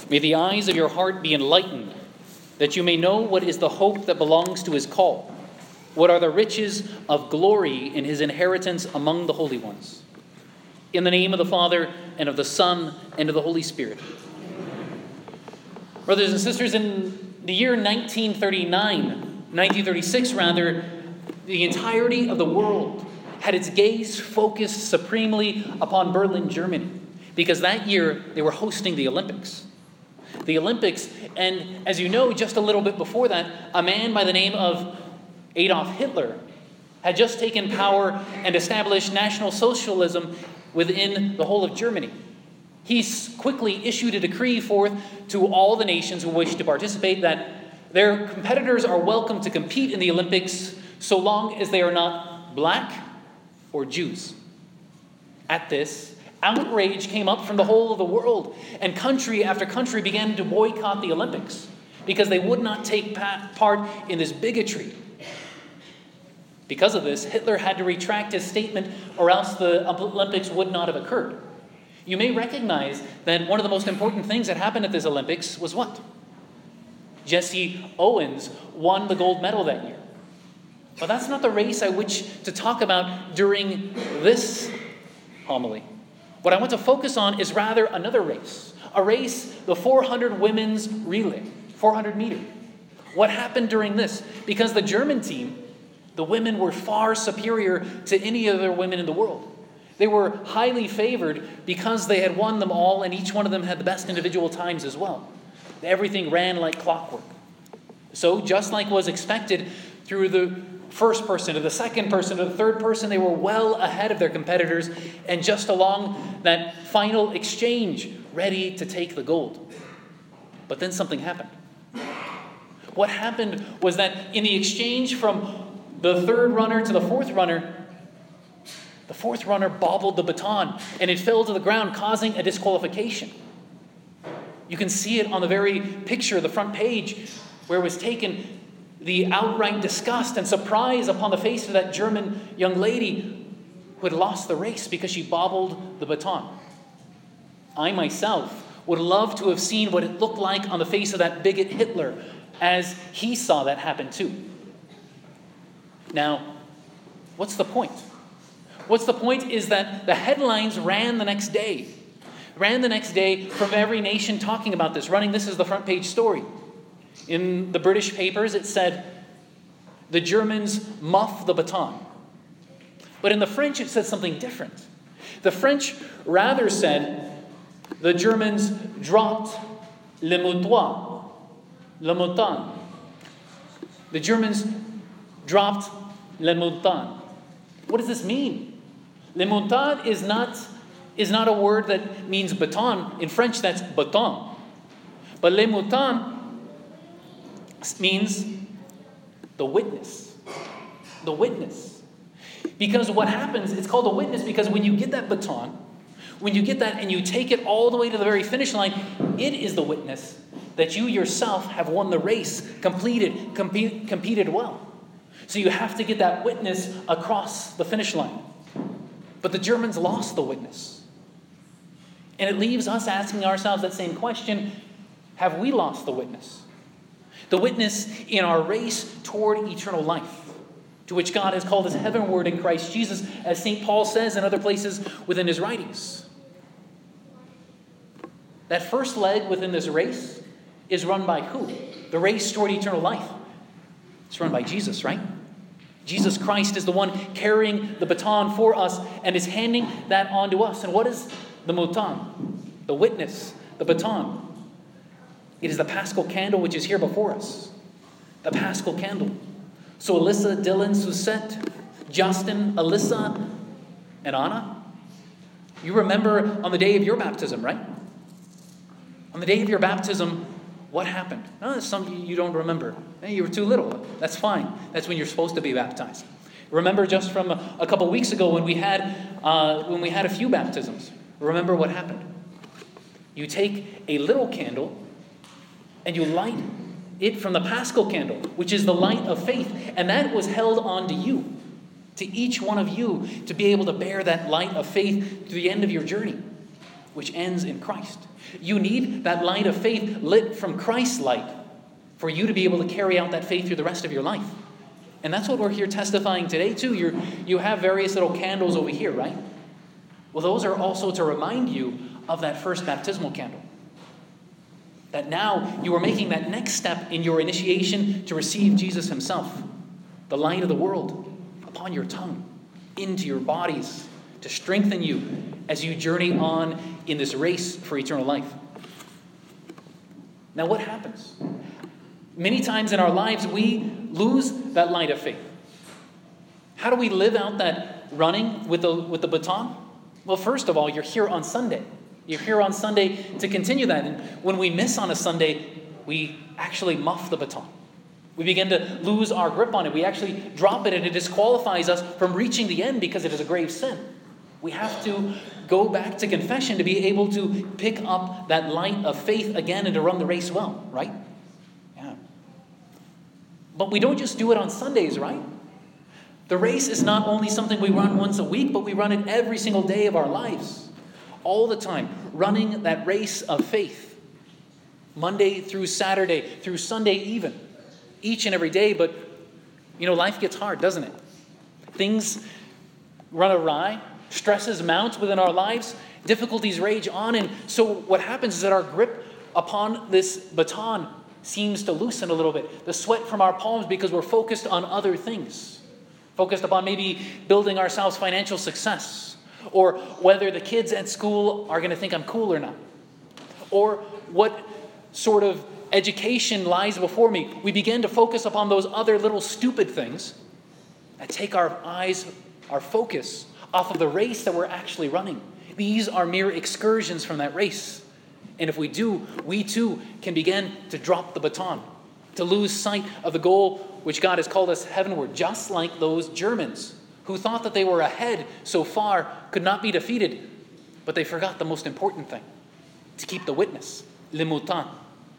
May the eyes of your heart be enlightened, that you may know what is the hope that belongs to his call, what are the riches of glory in his inheritance among the holy ones. In the name of the Father, and of the Son, and of the Holy Spirit. Brothers and sisters, in the year 1936, the entirety of the world had its gaze focused supremely upon Berlin, Germany, because that year they were hosting the Olympics. The Olympics, and as you know, just a little bit before that, a man by the name of Adolf Hitler had just taken power and established National Socialism within the whole of Germany. He quickly issued a decree forth to all the nations who wished to participate that their competitors are welcome to compete in the Olympics so long as they are not black or Jews. At this, outrage came up from the whole of the world, and country after country began to boycott the Olympics because they would not take part in this bigotry. Because of this, Hitler had to retract his statement, or else the Olympics would not have occurred. You may recognize that one of the most important things that happened at this Olympics was what? Jesse Owens won the gold medal that year. But that's not the race I wish to talk about during this homily. What I want to focus on is rather another race. A race, the 400 women's relay, 400 meter. What happened during this? Because the German team, the women were far superior to any other women in the world. They were highly favored because they had won them all, and each one of them had the best individual times as well. Everything ran like clockwork. So just like was expected, through the first person to the second person to the third person, they were well ahead of their competitors and just along that final exchange, ready to take the gold. But then something happened. What happened was that in the exchange from the third runner to the fourth runner bobbled the baton and it fell to the ground, causing a disqualification. You can see it on the very picture, the front page, where it was taken, the outright disgust and surprise upon the face of that German young lady who had lost the race because she bobbled the baton. I myself would love to have seen what it looked like on the face of that bigot Hitler as he saw that happen too. Now, what's the point? What's the point is that the headlines ran the next day from every nation talking about this, this is the front page story. In the British papers, it said, the Germans muff the baton. But in the French, it said something different. The French rather said, the Germans dropped le mouton. The Germans dropped le mouton. What does this mean? Le mouton is not a word that means baton. In French, that's bâton. But le mouton means the witness. The witness. Because what happens, it's called a witness because when you get that baton, when you get that and you take it all the way to the very finish line, it is the witness that you yourself have won the race, competed well. So you have to get that witness across the finish line. But the Germans lost the witness. And it leaves us asking ourselves that same question, have we lost the witness? The witness in our race toward eternal life, to which God has called us heavenward in Christ Jesus, as St. Paul says in other places within his writings. That first leg within this race is run by who? The race toward eternal life. It's run by Jesus, right? Jesus Christ is the one carrying the baton for us and is handing that on to us. And what is the mouton? The witness, the baton. It is the Paschal candle which is here before us. The Paschal candle. So Alyssa, Dylan, Susette, Justin, Alyssa, and Anna, you remember on the day of your baptism, right? On the day of your baptism, what happened? Oh, some you don't remember. Hey, you were too little. That's fine. That's when you're supposed to be baptized. Remember just from a couple weeks ago when we had a few baptisms. Remember what happened? You take a little candle and you light it from the Paschal candle, which is the light of faith, and that was held on to you, to each one of you, to be able to bear that light of faith to the end of your journey. which ends in Christ. You need that light of faith lit from Christ's light for you to be able to carry out that faith through the rest of your life. And that's what we're here testifying today too. You have various little candles over here, right? Well, those are also to remind you of that first baptismal candle. That now you are making that next step in your initiation to receive Jesus himself, the light of the world, upon your tongue, into your bodies, to strengthen you as you journey on in this race for eternal life. Now what happens? Many times in our lives we lose that light of faith. How do we live out that running with the baton? Well, first of all, you're here on Sunday. You're here on Sunday to continue that. And when we miss on a Sunday, we actually muff the baton. We begin to lose our grip on it. We actually drop it, and it disqualifies us from reaching the end because it is a grave sin. We have to go back to confession to be able to pick up that light of faith again and to run the race well, right? Yeah. But we don't just do it on Sundays, right? The race is not only something we run once a week, but we run it every single day of our lives. All the time, running that race of faith. Monday through Saturday, through Sunday even. Each and every day, but, life gets hard, doesn't it? Things run awry. Stresses mount within our lives. Difficulties rage on. And so what happens is that our grip upon this baton seems to loosen a little bit. The sweat from our palms because we're focused on other things. Focused upon maybe building ourselves financial success. Or whether the kids at school are going to think I'm cool or not. Or what sort of education lies before me. We begin to focus upon those other little stupid things that take our eyes, our focus off of the race that we're actually running. These are mere excursions from that race. And if we do, we too can begin to drop the baton, to lose sight of the goal which God has called us heavenward, just like those Germans who thought that they were ahead so far, could not be defeated, but they forgot the most important thing, to keep the witness, le mutant.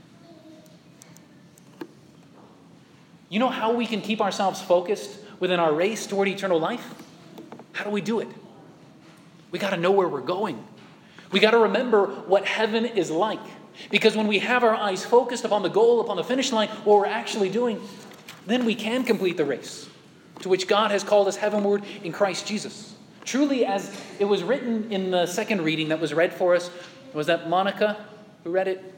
You know how we can keep ourselves focused within our race toward eternal life? How do we do it? We got to know where we're going. We got to remember what heaven is like. Because when we have our eyes focused upon the goal, upon the finish line, what we're actually doing, then we can complete the race to which God has called us heavenward in Christ Jesus. Truly, as it was written in the second reading that was read for us, was that Monica who read it?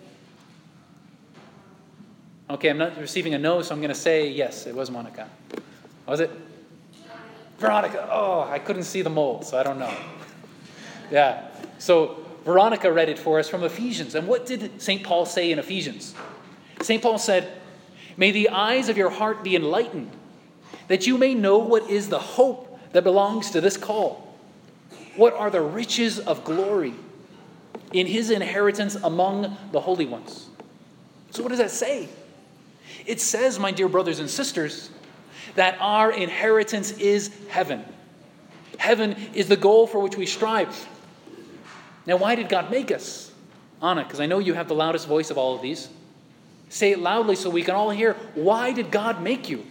Okay, I'm not receiving a no, so I'm going to say yes, it was Monica. Was it? Veronica. Oh, I couldn't see the mold, so I don't know. Yeah. So Veronica read it for us from Ephesians. And what did St. Paul say in Ephesians? St. Paul said, "May the eyes of your heart be enlightened, that you may know what is the hope that belongs to this call. What are the riches of glory in his inheritance among the holy ones?" So what does that say? It says, my dear brothers and sisters, that our inheritance is heaven. Heaven is the goal for which we strive. Now, why did God make us? Anna, because I know you have the loudest voice of all of these. Say it loudly so we can all hear. Why did God make you?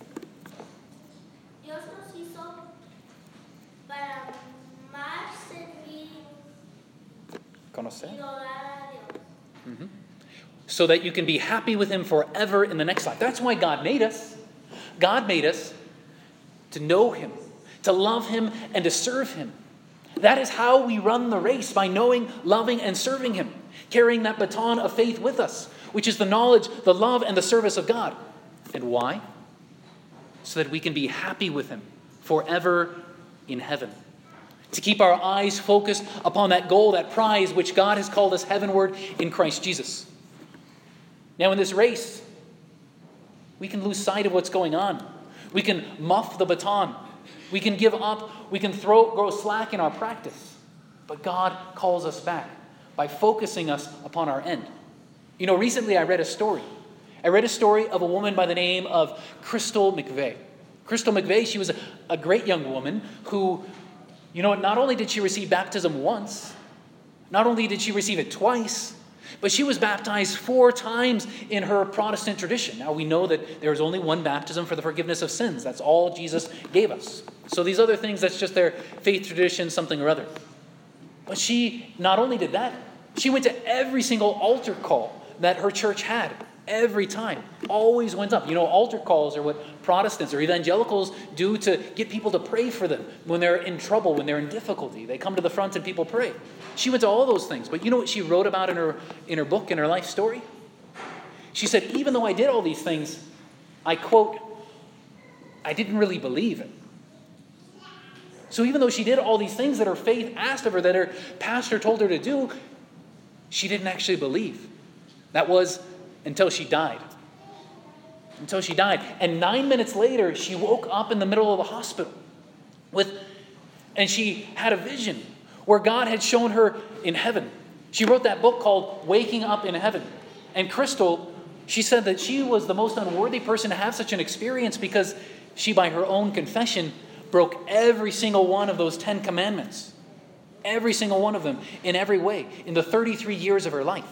Dios nos hizo para más servir Conocer. y adorar a Dios. Mm-hmm. So that you can be happy with him forever in the next life. That's why God made us. God made us to know him, to love him, and to serve him. That is how we run the race, by knowing, loving, and serving him, carrying that baton of faith with us, which is the knowledge, the love, and the service of God. And why? So that we can be happy with him forever in heaven. To keep our eyes focused upon that goal, that prize, which God has called us heavenward in Christ Jesus. Now in this race, we can lose sight of what's going on. We can muff the baton. We can give up. We can grow slack in our practice. But God calls us back by focusing us upon our end. Recently I read a story. I read a story of a woman by the name of Crystal McVeigh. Crystal McVeigh, she was a great young woman who, not only did she receive baptism once, not only did she receive it twice, but she was baptized 4 times in her Protestant tradition. Now we know that there is only one baptism for the forgiveness of sins. That's all Jesus gave us. So these other things, that's just their faith tradition, something or other. But she not only did that, she went to every single altar call that her church had. Every time. Always went up. You know, altar calls are what Protestants or evangelicals do to get people to pray for them when they're in trouble, when they're in difficulty. They come to the front and people pray. She went to all those things. But you know what she wrote about in her book, in her life story? She said, even though I did all these things, I quote, I didn't really believe it. So even though she did all these things that her faith asked of her, that her pastor told her to do, she didn't actually believe. That was until she died. Until she died. And 9 minutes later, she woke up in the middle of the hospital and she had a vision where God had shown her in heaven. She wrote that book called Waking Up in Heaven. And Crystal, she said that she was the most unworthy person to have such an experience because she, by her own confession, broke every single one of those 10 commandments. Every single one of them, in every way, in the 33 years of her life.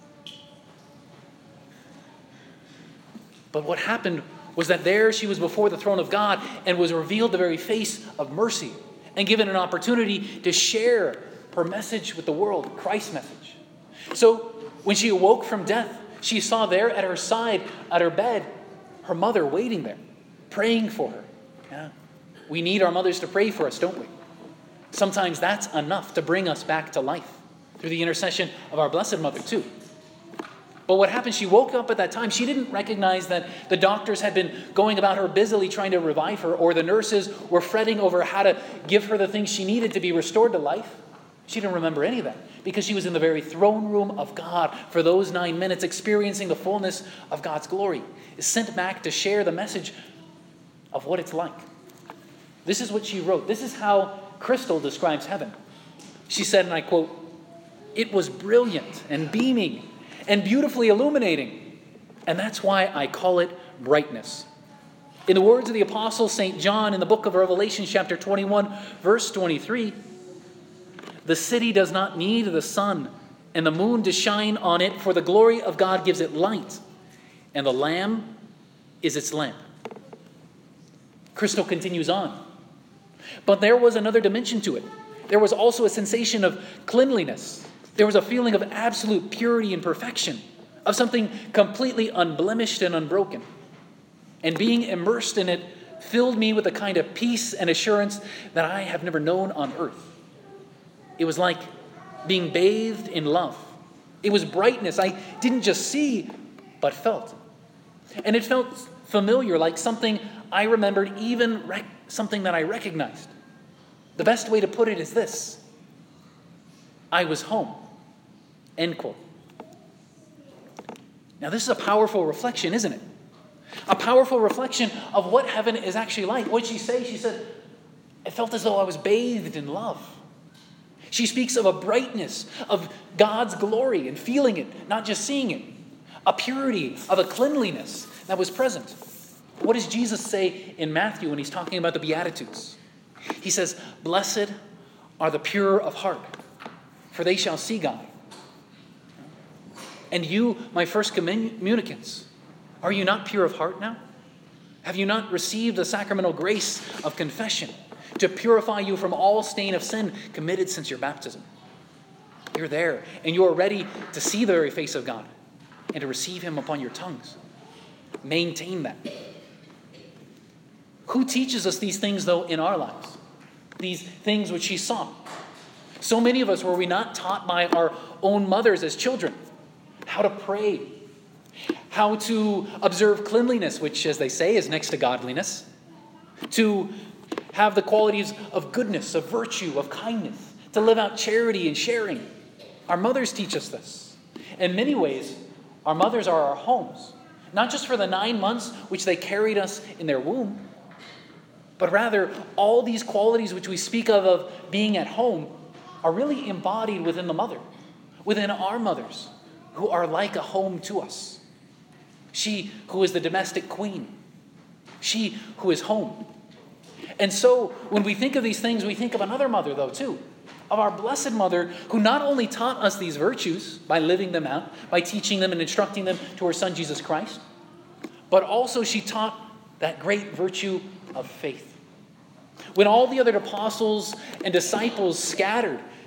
But what happened was that there she was before the throne of God and was revealed the very face of mercy and given an opportunity to share her message with the world, Christ's message. So when she awoke from death, she saw there at her side, at her bed, her mother waiting there, praying for her. Yeah. We need our mothers to pray for us, don't we? Sometimes that's enough to bring us back to life through the intercession of our Blessed Mother too. But what happened, she woke up at that time. She didn't recognize that the doctors had been going about her busily trying to revive her, or the nurses were fretting over how to give her the things she needed to be restored to life. She didn't remember any of that because she was in the very throne room of God for those 9 minutes, experiencing the fullness of God's glory, is sent back to share the message of what it's like. This is what she wrote. This is how Crystal describes heaven. She said, and I quote, "It was brilliant and beaming and beautifully illuminating, and that's why I call it brightness." In the words of the Apostle St. John in the book of Revelation, chapter 21, verse 23, "The city does not need the sun and the moon to shine on it, for the glory of God gives it light, and the Lamb is its lamp." Crystal continues on. But there was another dimension to it. There was also a sensation of cleanliness. There was a feeling of absolute purity and perfection, of something completely unblemished and unbroken. And being immersed in it filled me with a kind of peace and assurance that I have never known on earth. It was like being bathed in love. It was brightness I didn't just see, but felt. And it felt familiar, like something I remembered, even something that I recognized. The best way to put it is this: I was home. End quote. Now this is a powerful reflection, isn't it? A powerful reflection of what heaven is actually like. What did she say? She said, "It felt as though I was bathed in love." She speaks of a brightness of God's glory and feeling it, not just seeing it. A purity of a cleanliness that was present. What does Jesus say in Matthew when he's talking about the Beatitudes? He says, "Blessed are the pure of heart, for they shall see God." And you, my first communicants, are you not pure of heart now? Have you not received the sacramental grace of confession to purify you from all stain of sin committed since your baptism? You're there, and you are ready to see the very face of God and to receive him upon your tongues. Maintain that. Who teaches us these things, though, in our lives? These things which she saw. So many of us were we not taught by our own mothers as children how to pray, how to observe cleanliness, which, as they say, is next to godliness, to have the qualities of goodness, of virtue, of kindness, to live out charity and sharing. Our mothers teach us this. In many ways, our mothers are our homes, not just for the 9 months which they carried us in their womb, but rather all these qualities which we speak of being at home are really embodied within the mother, within our mothers, who are like a home to us. She who is the domestic queen, she who is home. And so when we think of these things, we think of another mother, though, too, of our Blessed Mother, who not only taught us these virtues by living them out, by teaching them and instructing them to her Son, Jesus Christ, but also she taught that great virtue of faith. When all the other apostles and disciples scattered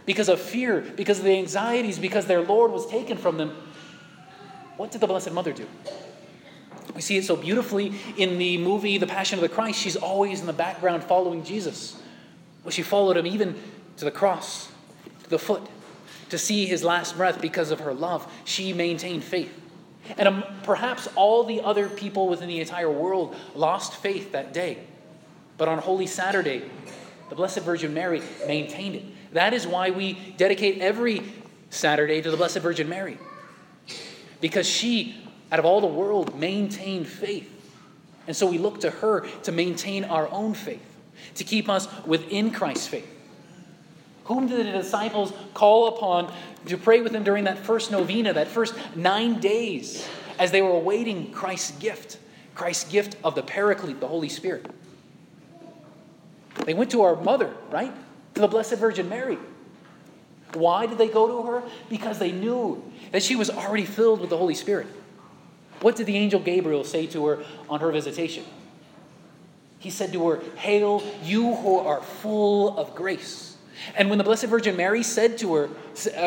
because of fear, because of the anxieties, because their Lord was taken from them, what did the Blessed Mother do? We see it so beautifully in the movie The Passion of the Christ. She's always in the background following Jesus. Well, she followed him even to the cross, to the foot, to see his last breath. Because of her love, she maintained faith. And perhaps all the other people within the entire world lost faith that day. But on Holy Saturday, the Blessed Virgin Mary maintained it. That is why we dedicate every Saturday to the Blessed Virgin Mary. Because she, out of all the world, maintained faith. And so we look to her to maintain our own faith, to keep us within Christ's faith. Whom did the disciples call upon to pray with them during that first novena, that first 9 days, as they were awaiting Christ's gift of the Paraclete, the Holy Spirit? They went to our mother, right? To the Blessed Virgin Mary. Why did they go to her? Because they knew that she was already filled with the Holy Spirit. What did the angel Gabriel say to her on her visitation? He said to her, "Hail, you who are full of grace." And when the Blessed Virgin Mary said to her,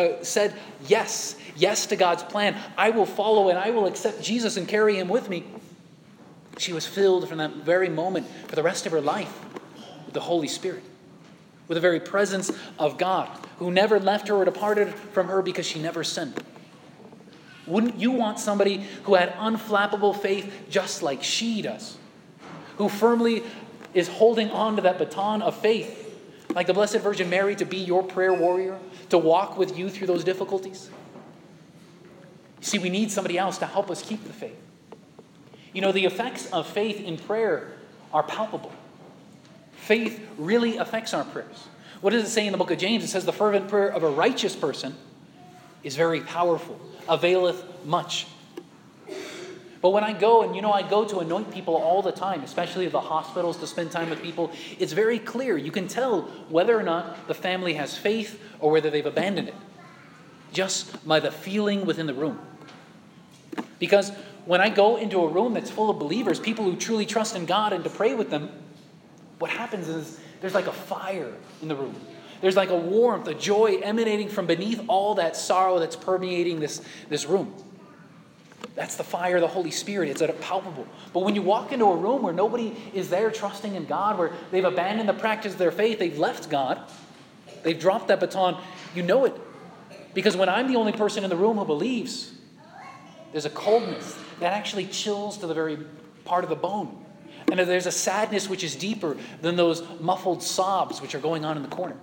yes to God's plan, I will follow and I will accept Jesus and carry him with me, she was filled from that very moment for the rest of her life with the Holy Spirit, with the very presence of God, who never left her or departed from her because she never sinned. Wouldn't you want somebody who had unflappable faith just like she does, who firmly is holding on to that baton of faith, like the Blessed Virgin Mary, to be your prayer warrior, to walk with you through those difficulties? See, we need somebody else to help us keep the faith. You know, the effects of faith in prayer are palpable. Faith really affects our prayers. What does it say in the book of James? It says the fervent prayer of a righteous person is very powerful, availeth much. But when I go, and I go to anoint people all the time, especially at the hospitals, to spend time with people, it's very clear. You can tell whether or not the family has faith or whether they've abandoned it, just by the feeling within the room. Because when I go into a room that's full of believers, people who truly trust in God, and to pray with them, what happens is there's like a fire in the room. There's like a warmth, a joy emanating from beneath all that sorrow that's permeating this room. That's the fire of the Holy Spirit. It's palpable. But when you walk into a room where nobody is there trusting in God, where they've abandoned the practice of their faith, they've left God, they've dropped that baton, you know it. Because when I'm the only person in the room who believes, there's a coldness that actually chills to the very part of the bone. And there's a sadness which is deeper than those muffled sobs which are going on in the corner.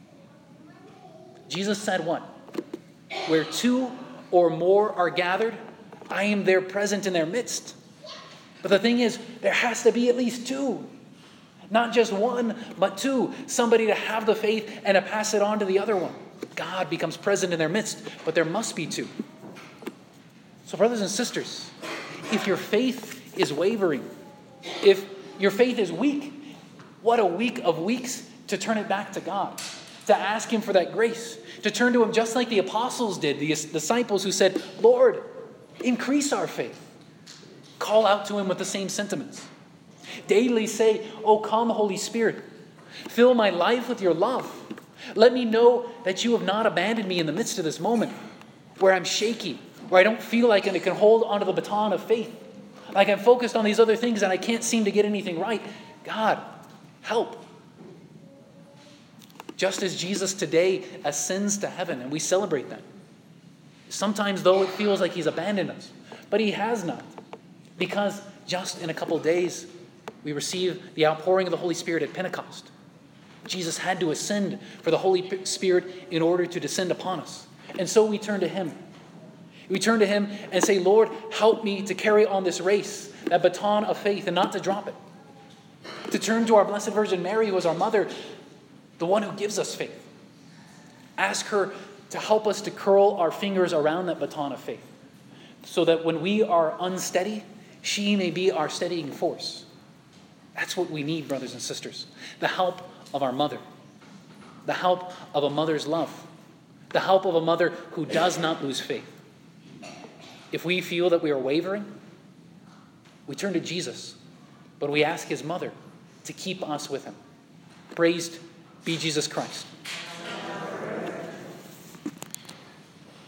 Jesus said what? Where two or more are gathered, I am there present in their midst. But the thing is, there has to be at least two. Not just one, but two. Somebody to have the faith and to pass it on to the other one. God becomes present in their midst, but there must be two. So brothers and sisters, if your faith is wavering, if your faith is weak, what a week of weeks to turn it back to God, to ask him for that grace, to turn to him just like the apostles did, the disciples who said, Lord, increase our faith. Call out to him with the same sentiments. Daily say, oh, come, Holy Spirit, fill my life with your love. Let me know that you have not abandoned me in the midst of this moment where I'm shaky, where I don't feel like I can hold onto the baton of faith, like I'm focused on these other things and I can't seem to get anything right. God, help. Just as Jesus today ascends to heaven, and we celebrate that. Sometimes, though, it feels like he's abandoned us, but he has not. Because just in a couple of days, we receive the outpouring of the Holy Spirit at Pentecost. Jesus had to ascend for the Holy Spirit in order to descend upon us. And so we turn to him. We turn to him and say, Lord, help me to carry on this race, that baton of faith, and not to drop it. To turn to our Blessed Virgin Mary, who is our mother, the one who gives us faith. Ask her to help us to curl our fingers around that baton of faith, so that when we are unsteady, she may be our steadying force. That's what we need, brothers and sisters. The help of our mother. The help of a mother's love. The help of a mother who does not lose faith. If we feel that we are wavering, we turn to Jesus, but we ask his mother to keep us with him. Praised be Jesus Christ.